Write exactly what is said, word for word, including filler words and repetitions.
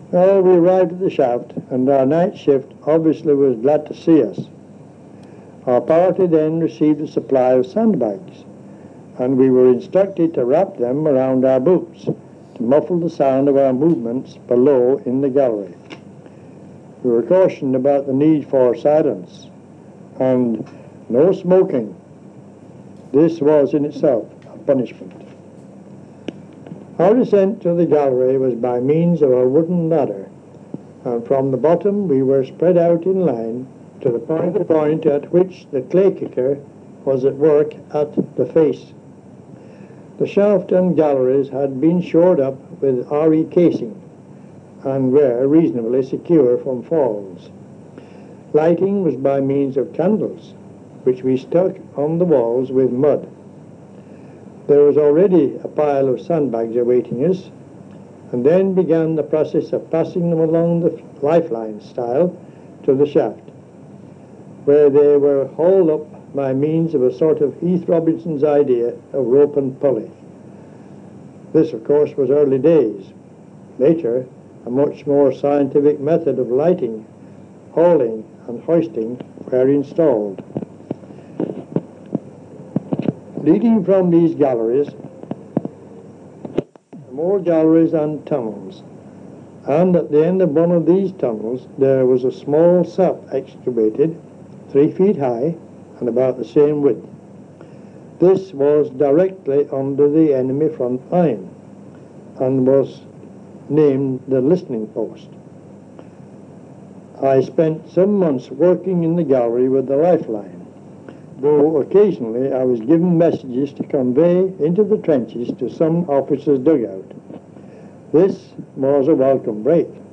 Well, we arrived at the shaft, and our night shift obviously was glad to see us. Our party then received a supply of sandbags, and we were instructed to wrap them around our boots to muffle the sound of our movements below in the gallery. We were cautioned about the need for silence and no smoking. This was in itself a punishment. Our descent to the gallery was by means of a wooden ladder, and from the bottom we were spread out in line to the point, the point at which the clay kicker was at work at the face. The shaft and galleries had been shored up with R E casing and were reasonably secure from falls. Lighting was by means of candles, which we stuck on the walls with mud. There was already a pile of sandbags awaiting us, and then began the process of passing them along the lifeline style to the shaft, where they were hauled up by means of a sort of Heath Robinson's idea of rope and pulley. This, of course, was early days. Later, a much more scientific method of lighting, hauling, and hoisting were installed. Leading from these galleries, more galleries and tunnels, and at the end of one of these tunnels there was a small sap excavated, three feet high and about the same width. This was directly under the enemy front line and was named the listening post. I spent some months working in the gallery with the lifeline, though occasionally I was given messages to convey into the trenches to some officer's dugout. This was a welcome break.